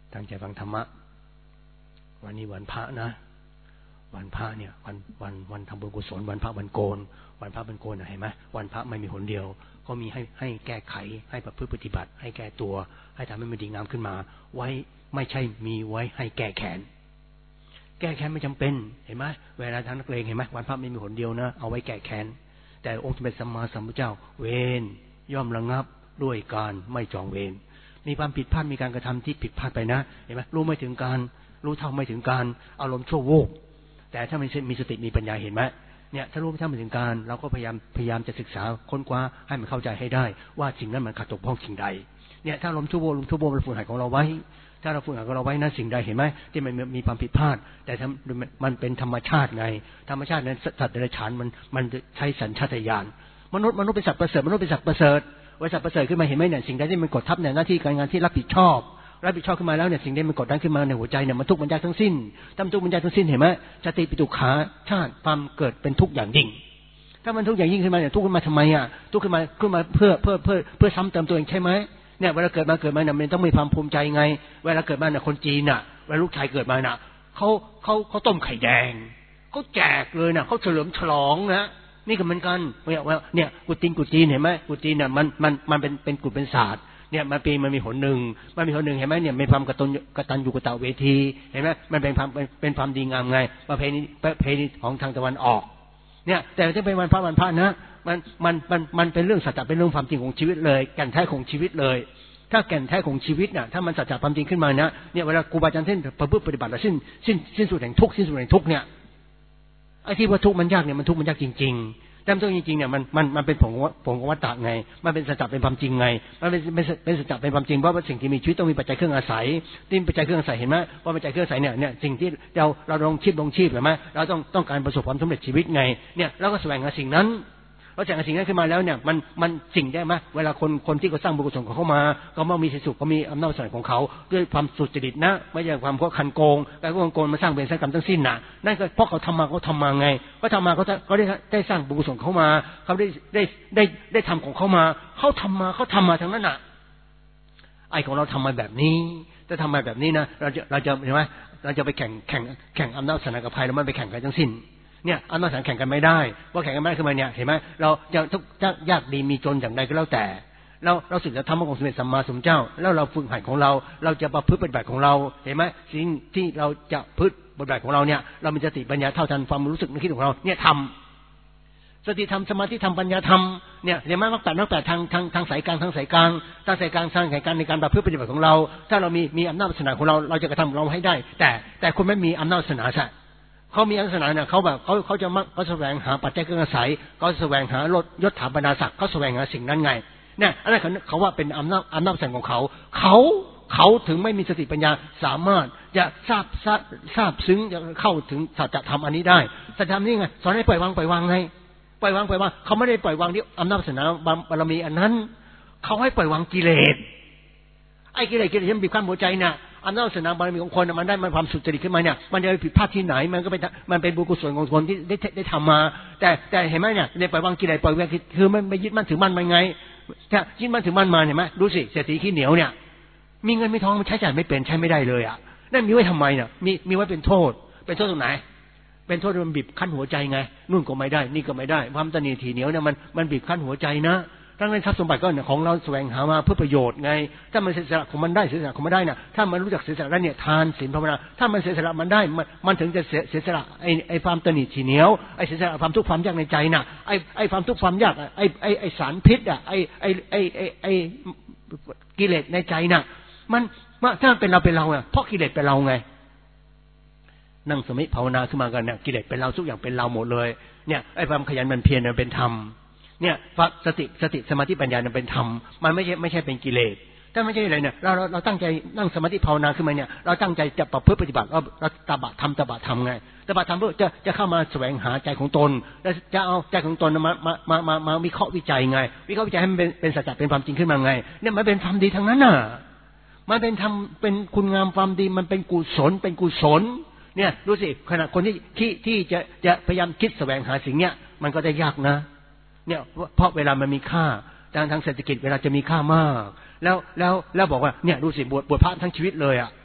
ตั้งใจฟังธรรมะวันนี้วันพระนะวันพระเนี่ยวันทำบุญกุศลวันพระวันโกนวันพระวันโกนเห็นไหมวันพระไม่มีหนเดียวก็มีให้แก้ไขให้ประพฤติปฏิบัติให้แก้ตัวให้ทำให้มันดีงามขึ้นมาไว้ไม่ใช่มีไว้ให้แก้แค้นไม่จำเป็นเห็นไหมเวลาทางนักเลงเห็นไหมวันพระไม่มีหนเดียวนะเอาไว้แก้แค้นแต่องค์สมเด็จสัมมาสัมพุทธเจ้าเวรย่อมระงับด้วยการไม่จองเวรมีความผิดพลาดมีการกระทำที่ผิดพลาดไปนะเห็นไหมรู้ไม่ถึงการรู้เท่าไม่ถึงการอารมณ์ชั่ววูบแต่ถ้ามีสติมีปัญญาเห็นไหมเนี่ยถ้ารู้เท่าไม่ถึงการเราก็พยายามจะศึกษาค้นคว้าให้มันเข้าใจให้ได้ว่าสิ่งนั้นมันขัดตกบกพร่องสิ่งใดเนี่ยถ้าอารมณ์ชั่ววูบมันฝืนหายของเราไว้ถ้าเราฝืนหายของเราไว้นั้นสิ่งใดเห็นไหมที่มันมีความผิดพลาดแต่มันเป็นธรรมชาติไงธรรมชาตินั้นสัตว์เดรัจฉานมันใช้สัญชาตญาณมนุษย์เป็นสัตว์ประเสริฐมนุษย์เป็นสัตว์ประเสริฐสัตว์ประเสริฐขึ้นมาเห็นไหมเนี่ยสิ่งใดที่มันกดทับเนี่ยหน้าที่การงานที่รับผิดชอบขึ้นมาแล้วเนี่ยสิ่งที่มันกดดันขึ้นมาในหัวใจเนี่ยมันทุกข์มันยากทั้งสิ้นถ้ามันทุกข์มันยากทั้งสิ้นเห็นไหมชาติปิตุขาชาติความเกิดเป็นทุกข์อย่างยิ่งถ้ามันทุกข์อย่างยิ่งขึ้นมาเนี่ยทุกข์ขึ้นมาทำไมอ่ะทุกข์ขึ้นมาเพื่อซ้ำเติมตัวเองใช่ไหมเนี่ยเวลาเกิดมาเนี่ยมันต้องมีความภูมิใจไงเวลาเกิดมาเนี่ยคนจีนน่ะเวลาลูกชายเกิดมาน่ะเขาต้มไข่แดงเขาแจกเลยน่ะเขาเฉลิมฉลองนะนี่ก็เหมือนกันเนี่ยกุจีนเห็นไหมกุจีนน่ะมันเป็นกุเป็นศาสตร์เนี่ยมันมีหนหนึ่งเห็นไหมเนี่ยมีความกตัญญูกตเวทีเห็นไหมมันเป็นความดีงามไงประเพณีของทางตะวันออกเนี่ยแต่ถ้าเป็นวันพระนะมันเป็นเรื่องสัจจะเป็นเรื่องความจริงของชีวิตเลยแก่นแท้ของชีวิตเลยถ้าแก่นแท้ของชีวิตน่ะถ้ามันสัจจะความจริงขึ้นมานะเนี่ยเวลาครูบาอาจารย์ท่านประพฤติปฏิบัติแล้วสิ้นสุดแห่งทุกข์เนี่ยไอ้ที่ว่าทุกข์มันยากเนี่ยมันทุกข์มันยากจริงๆแต่ตัวจริงๆเนี่ยมันเป็นผงวัฏฏะไงมันเป็นสัจจะเป็นความจริงไงมันเป็นสัจจะเป็นความจริงเพราะว่าสิ่งที่มีชีวิตต้องมีปัจจัยเครื่องอาศัยที่ปัจจัยเครื่องอาศัยเห็นไหมว่าปัจจัยเครื่องอาศัยเนี่ยสิ่งที่เราลงชีพเห็นไหมเราต้องการประสบความสำเร็จชีวิตไงเนี่ยเราก็แสวงหาสิ่งนั้นเราจากสิ่งนั้นขึ้นมาแล้วเนี่ยมันสิ่งได้ไหมเวลาคนที่เขาสร้างบุญกุศลของเขามาเขามีสุขเขามีอำนาจสนของเขาด้วยความสุจริตนะไม่ใช่ความเพราะคันโกงแต่พวกโกงมาสร้างเวรสร้างกรรมทั้งสิ้นน่ะนั่นก็เพราะเขาทำมาไงก็ทำมาเขาได้สร้างบุญกุศลเขามาเขาได้ทำของเขามาเขาทำมาทั้งนั้นน่ะไอ้ของเราทำมาแบบนี้ถ้าทำมาแบบนี้นะเราจะเห็นไหมเราจะไปแข่งอำนาจสนกับใครเราไม่ไปแข่งกันทั้งสิ้นเนี่ยอำนาจแข่งกันไม่ได้ว่าแข่งกันไม่ได้คือมันเนี่ยเห็นไหมเราจะทุกยากดีมีจนอย่างใดก็แล้วแต่เราศึกษาธรรมะของสมเด็จสัมมาสัมพุทธเจ้าแล้วเราฝึกหัดของเราจะประพฤติปฏิบัติของเราเห็นไหมสิ่งที่เราจะพึ่งปฏิบัติของเราเนี่ยเรามีสติปัญญาเท่าทันความรู้สึกนึกคิดของเราเนี่ยทำสติธรรมสมาธิธรรมปัญญาธรรมเนี่ยเห็นไหมว่าแต่ทางสายกลางในการประพฤติปฏิบัติของเราถ้าเรามีอำนาจศาสนาของเราจะกระทำเราให้ได้แต่คนไม่มีอำนาจศาสนาใช่เขามีศาสนาเนี่ยเขาจะเขาแสวงหาปัจจัยเครื่องอาศัยเขาแสวงหายศถาบรรดาศักดิ์เขาแสวงหาสิ่งนั้นไงเนี่ยอะไรเขาว่าเป็นอำนาจแสงของเขาถึงไม่มีสติปัญญาสามารถจะทราบซึ้งจะเข้าถึงสัจธรรมอันนี้ได้สัจธรรมนี่ไงสอนให้ปล่อยวางไงปล่อยวางเขาไม่ได้ปล่อยวางที่อำนาจศาสนาบารมีอันนั้นเขาให้ปล่อยวางกิเลสไอ้กิเลสที่มันบีบคั้นหัวใจน่ะอำนาจศาสนาบารมีของคนมันได้มันความสุจริตขึ้นมาเนี่ยมันจะไปผิดพลาดที่ไหนมันเป็นบุญกุศลของคนที่ได้ทำมาแต่เห็นไหมเนี่ยในปล่อยวางกิเลสปล่อยวางคือไม่ยึดมั่นถือมั่นมันไงถ้ายึดมั่นถือมั่นมาเห็นไหมดูสิเศรษฐีขี้เหนียวเนี่ยมีเงินไม่ทองมันใช้จ่ายไม่เป็นใช้ไม่ได้เลยอ่ะนั่นมีไว้ทำไมเนี่ยมีไว้เป็นโทษตรงไหนเป็นโทษมันบีบคั้นหัวใจไงนู่นก็ไม่ได้นี่ก็ไม่ได้ความตนีถี่เหนียวเนี่ยมันบีบคั้นหัวใจนะทั้งในทรัพย์สมบัติก็ของเราแสวงหามาเพื่อประโยชน์ไงถ้ามันเสียสละของมันได้เสียสละของมันได้น่ะถ้ามันรู้จักเสียสละได้เนี่ยทานศีลภาวนาถ้ามันเสียสละมันได้มันถึงจะเสียสละไอ้ความตนีถี่เหนียวไอ้เสียสละความทุกข์ความยากในใจน่ะไอ้ความทุกข์ความยากไอ้สารพิษอ่ะไอ้กิเลสในใจน่ะมันถ้าเป็นเราอ่ะเพราะกิเลสเป็นเราไงนั่งสมาธิภาวนาขึ้นมากันเนี่ยกิเลสเป็นเราทุกอย่างเป็นเราหมดเลยเนี่ยไอ้ความขยันมันเพียรมันเป็นธรรมเนี่ยสติสมาธิปัญญาเนี่ยเป็นธรรมมันไม่ใช่เป็นกิเลสถ้าไม่ใช่อะไรเนี่ยเราตั้งใจนั่งสมาธิภาวนาขึ้นมาเนี่ยเราตั้งใจจะประพฤติปฏิบัติเราตบะธรรมไงตบะธรรมเพื่อจะเข้ามาแสวงหาใจของตนแล้วจะเอาใจของตนมาวิเคราะห์วิจัยไงวิเคราะห์วิจัยให้มันเป็นสัจจะเป็นความจริงขึ้นมาไงเนี่ยมันเป็นความดีทั้งนั้นน่ะมันเป็นธรรมเป็นคุณงามความดีมันเป็นกุศลเนี่ยดูสิขณะคนที่จะพยายามคิดแสวงหาสิ่งเนี้ยมันก็ได้ยากนะเนี่ยเพราะเวลามันมีค่าทางเศรษฐกิจเวลาจะมีค่ามากแล้วบอกว่าเนี่ยดูสิบวชพระทั้งชีวิตเลยอ่ะ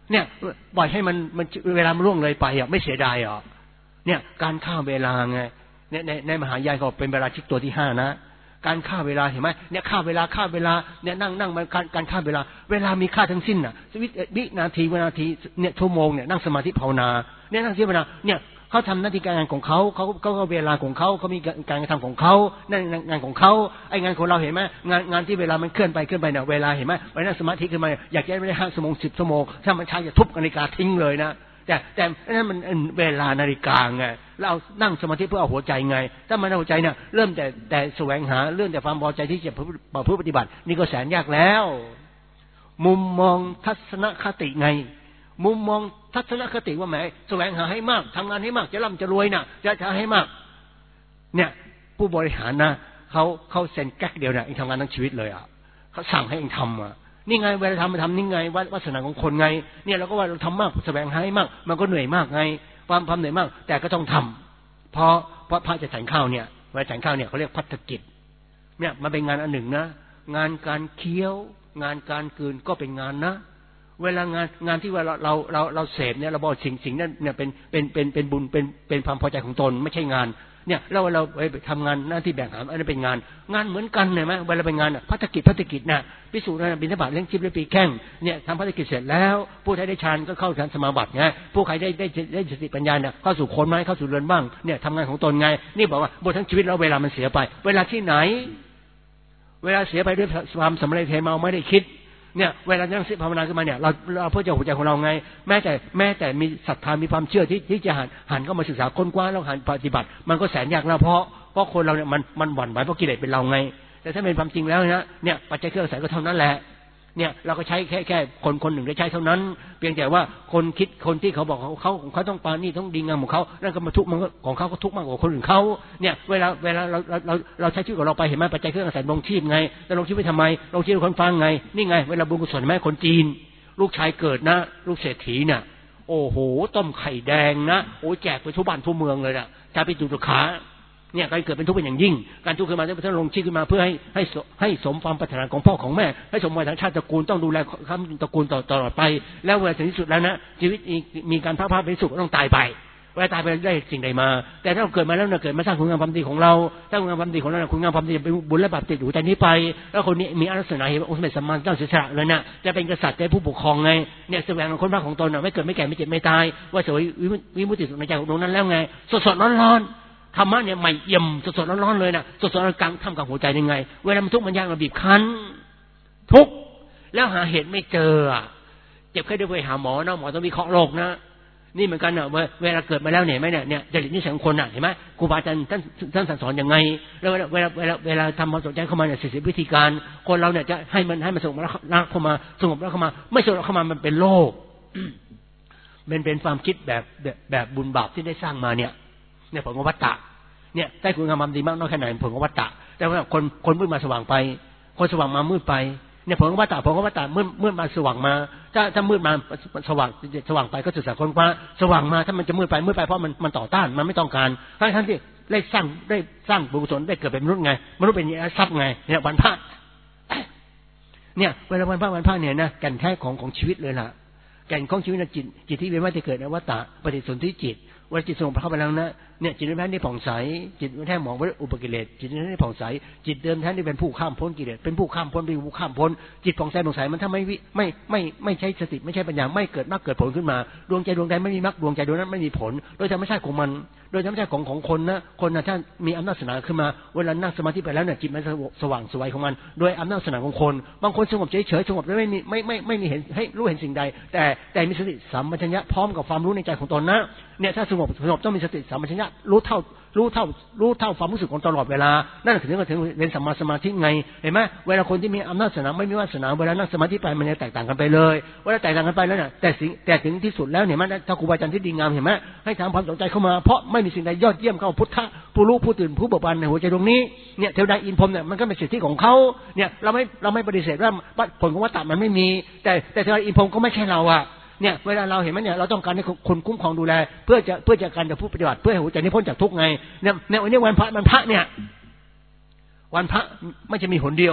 เนี่ยปล่อยให้มันเวลามันล่วงเลยไปไม่เสียดายหรอเนี่ยการฆ่าเวลาไงในมหายานเขาเป็นเวลาชิกตัวที่5นะการฆ่าเวลาเห็นไหมเนี่ยฆ่าเวลาเนี่ยนั่งมันการฆ่าเวลามีค่าทั้งสิ้นน่ะวินาทีเนี่ยชั่วโมงเนี่ยนั่งสมาธิภาวนาเนี่ยนั่งภาวนาเนี่ยเขาทำหน้าที่การงานของเขาเวลาของเขามีการกระทำของเขานั่นงานของเขาไอ้งานของเราเห็นไหมงานที่เวลามันเคลื่อนไปเนี่ยเวลาเห็นไหมไปนั่งสมาธิขึ้นมาอยากจะไม่ได้5 ชั่วโมง10 ชั่วโมงถ้ามันช้าจะทุบนาฬิกาทิ้งเลยนะแต่นั่นมันเวลานาฬิกาไงเรานั่งสมาธิเพื่อเอาหัวใจไงถ้ามันเอาหัวใจเนี่ยเริ่มแต่แสวงหาเรื่องแต่ความพอใจที่จะเพื่อปฏิบัตินี่ก็แสนยากแล้วมุมมองทัศนคติไงมุมมองทัศนคติว่าแหมแสวงหาให้มากทำงานให้มากจะร่ำจะรวยนะจะให้มากเนี่ยผู้บริหารนะเขาเซ็นแก๊กเดียวเนี่ยเองทำงานทั้งชีวิตเลยเขาสั่งให้เองทำนี่ไงเวลาทำนี่ไงวาสนาของคนไงเนี่ยเราก็ว่าเราทำมากแสวงหาให้มากมันก็เหนื่อยมากไงความเหนื่อยมากแต่ก็ต้องทำเพราะพระจะฉันข้าวเนี่ยเวลาฉันข้าวเนี่ยเขาเรียกภัตกิจเนี่ยมันเป็นงานอันหนึ่งนะงานการเคี้ยวงานการกลืนก็เป็นงานนะเวลางานที่ว่าเราเสพเนี่ยเราบอกสิ่งนั้นเนี่ยเป็นบุญเป็นความพอใจของตนไม่ใช่งานเนี่ยเราไปทำงานหน้าที่แบ่งหามอันนั้นเป็นงานเหมือนกันเห็นไหมเวลาเป็นงานภัตกิจนะภิกษุบิณฑบาตเลี้ยงชีพและปีแข้งเนี่ยทำภัตกิจเสร็จแล้วผู้ใดได้ฌานก็เข้าฌานสมาบัติไงผู้ใครได้สติปัญญาเนี่ยเข้าสู่คนไหมเข้าสู่เรือนบ้างเนี่ยทำงานของตนไงนี่บอกว่าบททั้งชีวิตแล้วเวลามันเสียไปเวลาที่ไหนเวลาเสียไปด้วยความสำเร็จเมาไม่ได้คิดเนี่ยเวลานั่งภาวนาขึ้นมาเนี่ยเราเพื่อจะหัวใจของเราไงแม้แต่มีศรัทธามีความเชื่อที่จะหันเข้ามาศึกษาค้นคว้าแล้วหันปฏิบัติมันก็แสนยากแล้วเพราะคนเราเนี่ยมันหวั่นไหวเพราะกิเลสเป็นเราไงแต่ถ้าเป็นความจริงแล้วเนี่ยปัจจัยเครื่องอาศัยก็เท่านั้นแหละเนี่ยเราก็ใช้แค่คนหนึ่งได้ใช้เท่านั้นเพียงแต่ว่าคนที่เขาบอกเขาต้องปานี่ต้องดีงามของเขานั่นก็มาทุกข์มันของเขาก็ทุกข์มากกว่าคนอื่นเขาเนี่ยเวลาเราใช้ชีวิตของเราไปเห็นไหมปัจจัยเครื่องอาศัยลงชีพไงแต่ลงชีพไปทำไมลงชีพคนฟังไงนี่ไงเวลาบุญกุศลแม่คนจีนลูกชายเกิดนะลูกเศรษฐีเนี่ยโอ้โหต้มไข่แดงนะโอ้แจกไปทั่วบ้านทั่วเมืองเลยนะจะไปดูลูกค้าเนี่ยการเกิดเป็นทุกข์เป็นอย่างยิ่งการทุกข์ขึ้นมาต้องลงชีพขึ้นมาเพื่อให้สมความปรารถนาของพ่อของแม่ให้สมวัยทางชาติตระกูลต้องดูแลคำตระกูลตลอดไปแล้วเวลาถึงที่สุดแล้วนะชีวิตมีการพักเป็นสุขต้องตายไปเวลาตายไปได้สิ่งใดมาแต่ถ้าเราเกิดมาแล้วเราเกิดมาสร้างคุณงามความดีของเราสร้างคุณงามความดีของเราคุณงามความดีเป็นบุญและบาปติดอยู่แต่นี้ไปแล้วคนนี้มีอนัสนาเห็นองค์สมเด็จสัมมาสัมพุทธเจ้าเสียสละเลยนะจะเป็นกษัตริย์เป็นผู้ปกครองไงเนี่ยแสวงหาคนรักของตนไม่เกิดไม่แก่ไม่เจ็บไม่ตายว่าสวยวิมุตติสุขในใจของตรงนั้นแล้วไงสดร้อนธรรมะเนี่ยใหม่เอี่ยมสดๆร้อนๆเลยนะสดๆกลางทำกับหัวใจยังไงเวลามันทุกข์มันยากมันบีบคั้นทุกข์แล้วหาเหตุไม่เจอเจ็บแค่ได้ไปหาหมอนะหมอต้องวิเคราะห์โรคนะนี่เหมือนกันนะเวลาเกิดมาแล้วเนี่ยไหมเนี่ยจริตนิสัยของคนเห็นไหมครูบาอาจารย์ท่านสอนยังไงแล้วเวลาทำความสนใจเข้ามาเนี่ย40 วิธีการคนเราเนี่ยจะให้มันสงบแล้วเข้ามาสงบแล้วเข้ามาไม่สงบเข้ามามันเป็นโรคมันเป็นความคิดแบบบุญบาปที่ได้สร้างมาเนี่ยผลของวัฏฏะเนี่ยได้คุณงามความดีมากน้อยแค่ไหนผลของวัฏฏะแต่ว่าคนมืดมาสว่างไปคนสว่างมามืดไปเนี่ยผลของวัฏฏะมืดมาสว่างมาถ้ามืดมาสว่างไปก็ศึกษาค้นคว้าสว่างมาถ้ามันจะมืดไปเพราะมันต่อต้านมันไม่ต้องการทั้งที่ได้สร้างบุญกุศลได้เกิดเป็นมนุษย์ไงมนุษย์เป็นทรัพย์ไงเนี่ยวันพระเนี่ยเวลาวันพระเนี่ยนะแก่นแท้ของชีวิตเลยล่ะแก่นของชีวิตนะจิตที่เป็นว่าจะเกิดในวัฏฏะปฏิสนธิจิตเวลาจิตสงบเข้าไปแล้วนะเนี่ยจิตแท้ได้ผ่องใสจิตแท้มองว่าอุปกิเลสจิตแท้ได้ผ่องใสจิตเดิมแท้ได้เป็นผู้ข้ามพ้นกิเลสเป็นผู้ข้ามพ้นเป็นผู้ข้ามพ้นจิตผ่องใสมันถ้าไม่ใช้สติไม่ใช่ปัญญาไม่เกิดมรรคเกิดผลขึ้นมาดวงใจไม่มีมรรคดวงใจดวงนั้นไม่มีผลโดยธรรมชาติของมันโดยธรรมชาติของคนนะถ้ามีอำนาจศาสนาขึ้นมาเวลานั่งสมาธิไปแล้วเนี่ยจิตมันสว่างสวยของมันโดยอำนาจศาสนาของคนบางคนสงบเฉยสงบแล้วไม่มีเห็นให้รู้เห็นสิ่งใดแต่มีสติสัมปชัญญะพร้อมกับความรู้ในใจของตนนะเนี่ยถ้าสงบต้องมีสติสัมปชัญญะรู้เท่าความรู้สึกของตลอดเวลานั่นถึงเป็นสัมมาสมาธิไงเห็นไหมเวลาคนที่มีอำนาจศาสนาไม่มีวาสนาเวลานั่งสมาธิไปมันจะแตกต่างกันไปเลยเวลาแตกต่างกันไปแล้วเนี่ยแต่ถึงที่สุดแล้วเห็นไหมถ้าครูบาอาจารย์ที่ดีงามเห็นไหมให้ทำความสนใจเข้ามาเพราะไม่มีสิ่งใดยอดเยี่ยมเข้าพุทธะผู้รู้ผู้ตื่นผู้เบิกบานในหัวใจตรงนี้เนี่ยเทวดาอินพรหมเนี่ยมันก็เป็นสิทธิของเขาเนี่ยเราไม่ปฏิเสธว่าผลของวัฏฏะมันไม่มีแต่เทวดาอินพรหมก็ไม่ใช่เราเนี่ยเวลาเราเห็นไหมเนี่ยเราต้องการให้คนคุ้มครองดูแลเพื่อจะการจะผู้ปฏิบัติเพื่อให้หัวใจนี้พ้นจากทุกข์ไงเนี่ยวันพระเนี่ยวันพระไม่จะมีหนเดียว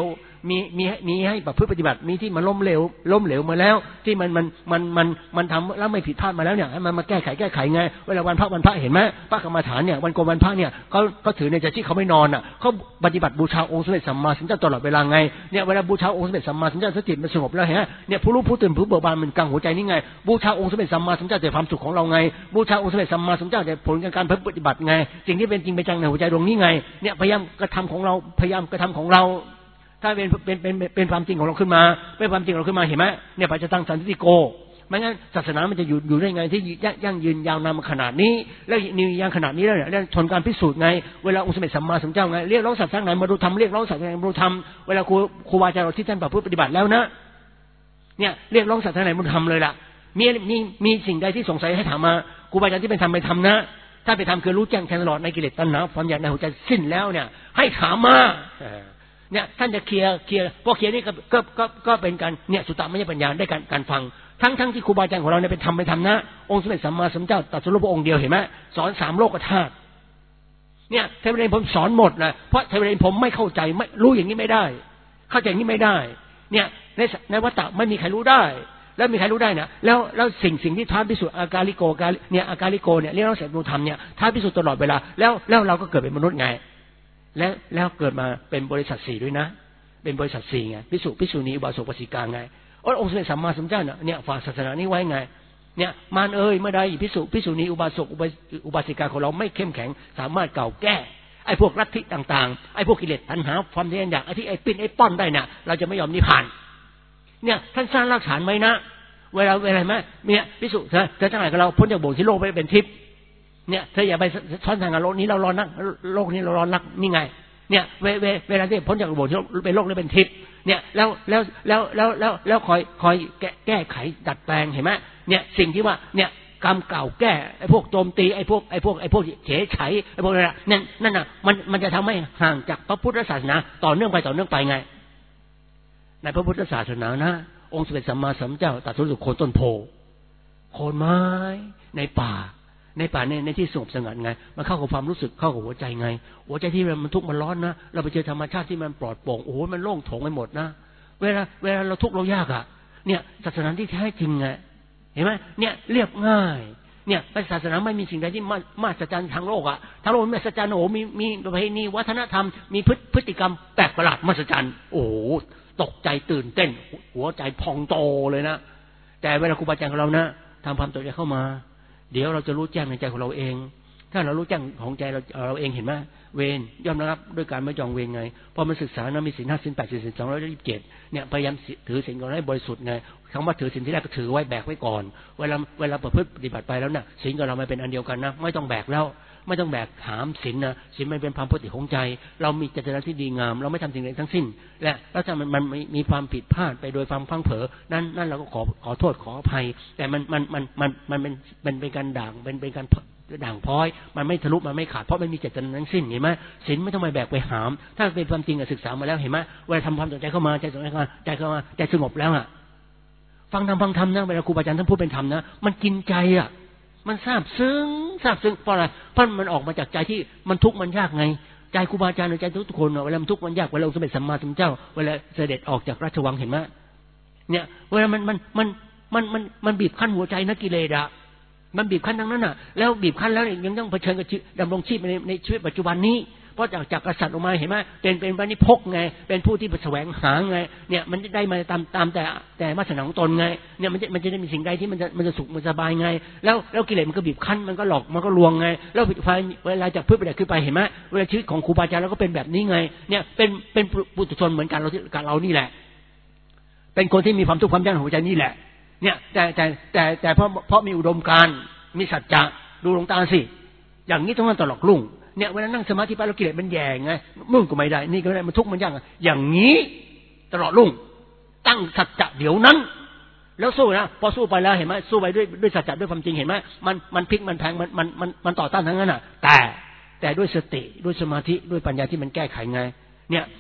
มีให้ประพฤติปฏิบัติมีที่มันล้มเหลวมาแล้วที่มันทำแล้วไม่ผิดพลาดมาแล้วเนี่ยให้มันมาแก้ไขไงเวลาวันพระเห็นไหมพระกรรมฐานเนี่ยวันโกนวันพระเนี่ยเขาถือในใจที่เขาไม่นอนอ่ะเขาปฏิบัติบูชาองค์สมเด็จสัมมาสัมพุทธเจ้าตลอดเวลาไงเนี่ยเวลาบูชาองค์สมเด็จสัมมาสัมพุทธเจ้าสติมันสงบแล้วเห็นไหมเนี่ยผู้รู้ผู้ตื่นผู้เบิกบานมันกลางหัวใจนี่ไงบูชาองค์สมเด็จสัมมาสัมพุทธเจ้าแต่ความสุขของเราไงบูชาองค์สมเด็จสัมมาสัมพุทธเจ้าแต่ผลการปฏิบัติไงสิ่งที่เป็นจริงเป็นจังในหัวใจดวงนี้ไงเนี่ยพยายามกระทำของเราถ้าเป็นความจริงของเราขึ้นมาเป็นความจริงของเราขึ้นมาเห็นไหมเนี่ยปัจจตังสันติโกไม่งั้นศาสนามันจะอยู่ได้ไงที่ยั่งยืนยาวนานมาขนาดนี้แล้วนิวยางขนาดนี้แล้วเนี่ยทนการพิสูจน์ไงเวลาองค์สมเด็จสัมมาสัมพุทธเจ้าไงเรียกร้องสัตว์ทั้งหลายมาดูธรรมเรียกร้องสัตว์ทั้งหลายมาดูธรรมเวลาครูบาอาจารย์เราที่ท่านประพฤติปฏิบัติแล้วนะเนี่ยเรียกร้องสัตว์ทั้งหลายมาดูธรรมเลยล่ะมีสิ่งใดที่สงสัยให้ถามมาครูบาอาจารย์ที่เป็นธรรมไปทำนะถ้าไปทำคือรู้แจ้งแทงตลอดในกิเลสตัณหาความอยากในหัวใจสิ้นแล้วเนี่ยให้ถามมาเนี่ยท่านจะเคลียร์พอเคลียร์นี่ก็เป็นการเนี่ยสุตตมยปัญญาได้การฟังทั้งที่ครูบาอาจารย์ของเราเนี่ยเป็นธรรมไปทำนะองค์สมเด็จสัมมาสัมพุทธเจ้าตรัสรู้พระองค์เดียวเห็นไหมสอน3โลกธาตุเนี่ยเทวดาผมสอนหมดนะเพราะเทวดาผมไม่เข้าใจไม่รู้อย่างนี้ไม่ได้เข้าใจอย่างนี้ไม่ได้เนี่ยในวัฏฏะไม่มีใครรู้ได้แล้วมีใครรู้ได้นะแล้วสิ่งที่ท้าพิสูจน์อาการลิโกเนี่ยอาการลิโกเนี่ยเรียกว่าสัจธรรมเนี่ยท้าพิสูจน์ตลอดเวลาแล้วเราก็เกิดเป็นมนุษย์ไงแล้วเกิดมาเป็นบริษัท4ด้วยนะเป็นบริษัท4ไงภิกษุณีอุบาสกอุบาสิกาไงองค์สมเด็จสัมมาสัมพุทธเจ้าเนี่ยฝากศาสนานี้ไว้ไงเนี่ยมารเมื่อใดภิกษุณีอุบาสกอุบาสิกาของเราไม่เข้มแข็งสามารถเก่าแก้ไอ้พวกลัทธิต่างๆไอ้พวกกิเลสตัณหาความทะเยออยากไอ้ที่ไอ้ปิ้นไอ้ป้อนได้น่ะเราจะไม่ยอมนิพพานเนี่ยท่านสร้างรากฐานไว้นะเวลาไหมเนี่ยภิกษุเธอทั้งหลายกับเราพ้นจากบ่วงที่โลกไปเป็นทิพย์เนี่ยเธออย่าไปซ้อนทางกับโลกนี้เราร้อนนักโลกนี้เราร้อนนักนี่ไงเนี่ยเวลาที่พ้นจากบ่วงที่เป็นโลกนี้เป็นทิพย์เนี่ยแล้วคอยแก้ไขดัดแปลงเห็นไหมเนี่ยสิ่งที่ว่าเนี่ยกรรมเก่าแก้ไอ้พวกโจมตีไอ้พวกเฉยไฉไอ้พวกนั่นน่ะมันจะทำให้ห่างจากพระพุทธศาสนาต่อเนื่องไปไงในพระพุทธศาสนานะองค์สมเด็จสัมมาสัมพุทธเจ้าตรัสรู้โคนต้นโพโคนไม้ในป่าในที่สงบสงัดไงมันเข้ากับความรู้สึกเข้ากับหัวใจไงหัวใจที่มันทุกข์มันร้อนนะเราไปเจอธรรมชาติที่มันปลอดโปร่งโอ้โหมันโล่งโถงไปหมดนะเวลาเราทุกข์เรายากอ่ะเนี่ยศาสนาที่แท้จริงไงเห็นไหมเนี่ยเรียบง่ายเนี่ยศาสนาไม่มีสิ่งใดที่มหัศจรรย์ทางโลกอ่ะทางโลกมหัศจรรย์โอ้มีประเพณีวัฒนธรรมมีพฤติกรรมแปลกประหลาดมหัศจรรย์โอ้ตกใจตื่นเต้นหัวใจพองโตเลยนะแต่เวลาครูบาอาจารย์ของเรานะทำความตกใจเข้ามาเดี๋ยวเราจะรู้แจ้งในใจของเราเองถ้าเรารู้แจ้งของใจเราเองเห็นไหมเวรย่อมระงับด้วยการไม่จองเวรไงพอมันศึกษานะมีศีล 5 ศีล 8 ศีล 227เนี่ยพยายามถือศีลก่อนให้บริสุทธิ์ไงคำว่าถือศีลที่แรกก็ถือไว้แบกไว้ก่อนเวลาประพฤติปฏิบัติไปแล้วน่ะศีลกับเราไม่เป็นอันเดียวกันนะไม่ต้องแบกแล้วไม่ต้องแบกหามศีลนะศีลมันเป็นความปกติของใจเรามีเจตนาที่ดีงามเราไม่ทำสิ่งใดทั้งสิ้นและแล้วถ้ามันมีความผิดพลาดไปโดยความพลั้งเผลอนั่นเราก็ขอโทษขออภัยแต่มันเป็นการด่างเป็นการด่างพ้อยมันไม่ทะลุมันไม่ขาดเพราะมันมีเจตนาทั้งสิ้นเห็นไหมศีลไม่ต้องไปแบกไปหามถ้าเป็นความจริงศึกษามาแล้วเห็นไหมเวลาทำความใจเข้ามาใจสงบแล้วอ่ะฟังธรรมนะเวลาครูบาอาจารย์ท่านพูดเป็นธรรมนะมันกินใจอ่ะมันซาบซึ้งเพราะอะไรเพราะมันออกมาจากใจที่มันทุกข์มันยากไงใจครูบาอาจารย์หรือใจทุกคนเวลามันทุกข์มันยากเวลาองค์สมเด็จสัมมาสัมพุทธเจ้าเวลาเสด็จออกจากราชวังเห็นไหมเนี่ยเวลามันบีบคั้นหัวใจนักกิเลสอ่ะมันบีบคั้นทั้งนั้นน่ะแล้วบีบคั้นแล้วยังต้องเผชิญกับดำรงชีพในชีวิตปัจจุบันนี้เพราะจากกษัตริย์ออกมาเห็นไหมเป็นพระนิพพกไงเป็นผู้ที่แสวงหาไงเนี่ยมันจะได้มาตามแต่วาสนาของตนไงเนี่ยมันจะได้มีสิ่งใดที่มันจะสุขมันสบายไงแล้วกิเลสมันก็บีบคั้นมันก็หลอกมันก็ลวงไงแล้วเวลาจากพึ่งไปขึ้นไปเห็นไหมเวลาชีวิตของครูบาอาจารย์เราก็เป็นแบบนี้ไงเนี่ยเป็นปุถุชนเหมือนกันเรานี่แหละเป็นคนที่มีความทุกข์ความยากหัวใจนี่แหละเนี่ยแต่เพราะมีอุดมการณ์มีสัจจะดูหลวงตาสิอย่างนี้ต้องตลอดรุ่งเนี่ยเวลานั่งสมาธิไปแล้วกิเลสมันแย่ไงมุ่งก็ไม่ได้นี่ก็ไม่ได้มันทุกข์มันยากอย่างนี้ตลอดรุ่งตั้งสัจจะเดี๋ยวนั้นแล้วสู้นะพอสู้ไปแล้วเห็นไหมสู้ไปด้วยสัจจะด้วยความจริงเห็นไหมมันพลิกมันแพงมันต่อต้านทั้งนั้นน่ะแต่ด้วยสติด้วยสมาธิด้วยปัญญาที่มันแก้ไขไงเนี่ย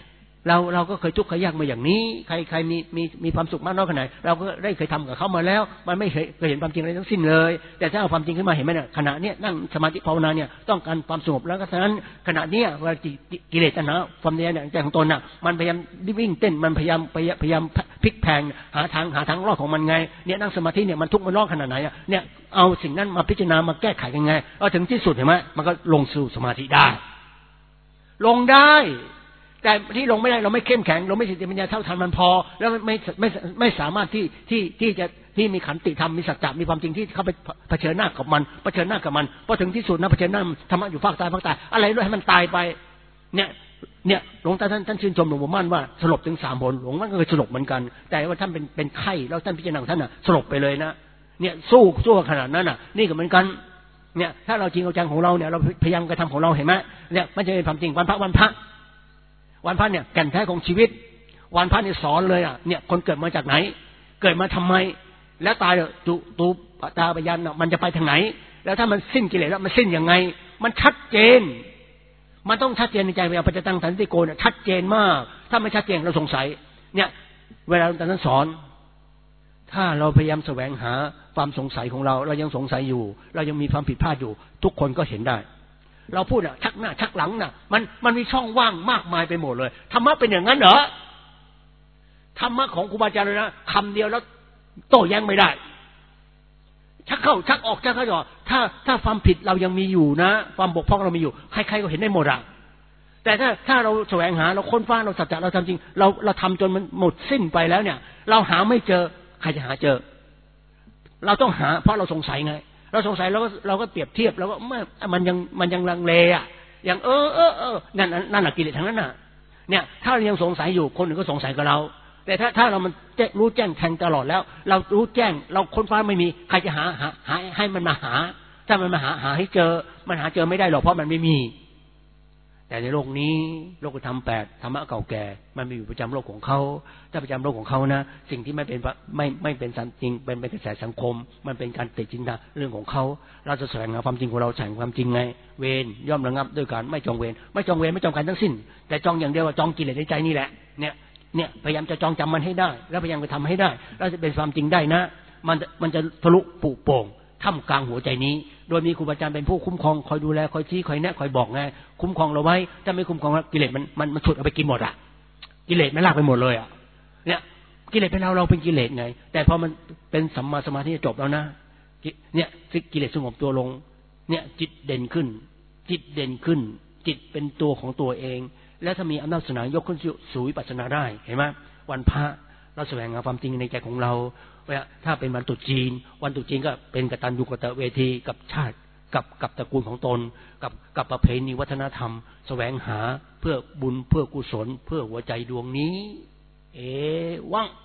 เราก็เคยทุกข์เคยยากมาอย่างนี้ใครมีความสุขมากน้อยขนาดไหนเราก็ได้เคยทำกับเขามาแล้วมันไม่เคยเห็นความจริงอะไรทั้งสิ้นเลยแต่ถ้าเอาความจริงขึ้นมาเห็นไหมเนี่ยขณะเนี้ยนั่งสมาธิภาวนาเนี่ยต้องการความสงบแล้วก็ฉะนั้นขณะเนี้ยเวลากิเลสตัณหาความเนียนใจของตนน่ะมันพยายามวิ่งเต้นมันพยายามพลิกแพงหาทางรอดของมันไงเนี่ยนั่งสมาธิเนี่ยมันทุกข์มันร้อนขนาดไหนอ่ะเนี่ยเอาสิ่งนั้นมาพิจารณามาแก้ไขยังไงเอาถึงที่สุดเห็นไหมมันก็ลงสู่สมาธิได้ลงได้แต่ที่ลงไม่ได้เราไม่เข้มแข็งเราไม่สติปัญญาเท่าทันมันพอแล้วไม่สามารถที่มีขันติธรรมมีสัจจะมีความจริงที่เข้าไปเผชิญหน้ากับมันพอถึงที่สุดนะเผชิญหน้าธรรมะอยู่ภาคใต้อะไรด้วยให้มันตายไปเนี่ยหลวงตาท่านชื่นชมหลวงปู่มั่นว่าสลบถึง3 หนหลวงมั่นก็เคยสลบเหมือนกันแต่ว่าท่านเป็นไข้แล้วท่านพิจารณาท่านน่ะสลบไปเลยนะเนี่ยสู้ขนาดนั้นน่ะนี่ก็เหมือนกันเนี่ยถ้าเราจริงเอาจังของเราเนี่ยเราพยายามกระทำของเราเห็นไหมเนี่ยมันจะเป็นความจริงวันพระเนี่ยแก่นแท้ของชีวิตวันพระเนี่ยสอนเลยอ่ะเนี่ยคนเกิดมาจากไหนเกิดมาทำไมแล้วตายตูตาปยันน่ะมันจะไปทางไหนแล้วถ้ามันสิ้นกิเลสแล้วมันสิ้นยังไงมันชัดเจนมันต้องชัดเจนในใจเวลาปัจจตังสันติโกเนี่ยชัดเจนมากถ้าไม่ชัดเจนเราสงสัยเนี่ยเวลาท่านสอนถ้าเราพยายามแสวงหาความสงสัยของเรายังสงสัยอยู่เรายังมีความผิดพลาดอยู่ทุกคนก็เห็นได้เราพูดอ่ะชักหน้าชักหลังน่ะมันมีช่องว่างมากมายไปหมดเลยธรรมะเป็นอย่างนั้นเหรอธรรมะของครูบาอาจารย์เลยนะคำเดียวแล้วโต้แย้งไม่ได้ชักเข้าชักออกชักเข้าออกถ้าความผิดเรายังมีอยู่นะความบกพร่องเรามีอยู่ใครๆก็เห็นได้หมดอ่ะแต่ถ้าเราแสวงหาเราค้นคว้าเราสัจจะเราทำจริงเราทำจนมันหมดสิ้นไปแล้วเนี่ยเราหาไม่เจอใครจะหาเจอเราต้องหาเพราะเราสงสัยไงเราสงสัยเราก็เปรียบเทียบแล้วก็มันยังลังเลอ่ะอย่างนั่นน่ะกิเลสทั้งนั้นน่ะเนี่ยถ้าเรายังสงสัยอยู่คนอื่นก็สงสัยกับเราแต่ถ้าเรามันรู้แจ้งแทงตลอดแล้วเรารู้แจ้งเราค้นคว้าไม่มีใครจะหาให้มันมาหาถ้ามันมาหาให้เจอมันหาเจอไม่ได้หรอกเพราะมันไม่มีแต่ในโลกนี้โลกธรรม8ธรรมะเก่าแก่มันมีอยู่ประจำโลกของเขาถ้าประจำโลกของเขานะสิ่งที่ไม่เป็นสันจริงเป็นกระแสสังคมมันเป็นการติดจินตนาเรื่องของเขาเราจะแสวงหาความจริงของเราแสวงความจริงไงเวรย่อมระงับด้วยการไม่จองเวรไม่จองกันทั้งสิ้นแต่จองอย่างเดียวว่าจองกิเลสในใจนี่แหละเนี่ยพยายามจะจองจำมันให้ได้แล้วพยายามไปทำให้ได้แล้วจะเป็นความจริงได้นะมันจะทะลุปุโป่งท่ามกลางหัวใจนี้โดยมีครูบาอาจารย์เป็นผู้คุ้มครองคอยดูแลคอยชี้คอยแนะคอยบอกไงคุ้มครองเราไว้ถ้าไม่คุ้มครองกิเลสมันฉุดเอาไปกินหมดอ่ะกิเลสมันลากไปหมดเลยอ่ะเนี่ยกิเลสเป็นเราเป็นกิเลสไงแต่พอมันเป็นสัมมาสมาธิจบแล้วนะเนี่ยกิเลสสงบตัวลงเนี่ยจิตเด่นขึ้นจิตเป็นตัวของตัวเองแล้วถ้ามีอำนาจศาสนายกขึ้นสู่วิปัสสนาได้เห็นไหมวันพระเราแสวงหาความจริงในใจของเราถ้าเป็นวันตรุษจีนก็เป็นกตัญญูกตเวทีกับชาติกับตระกูลของตนกับประเพณีวัฒนธรรมแสวงหาเพื่อบุญเพื่อกุศลเพื่อหัวใจดวงนี้วัง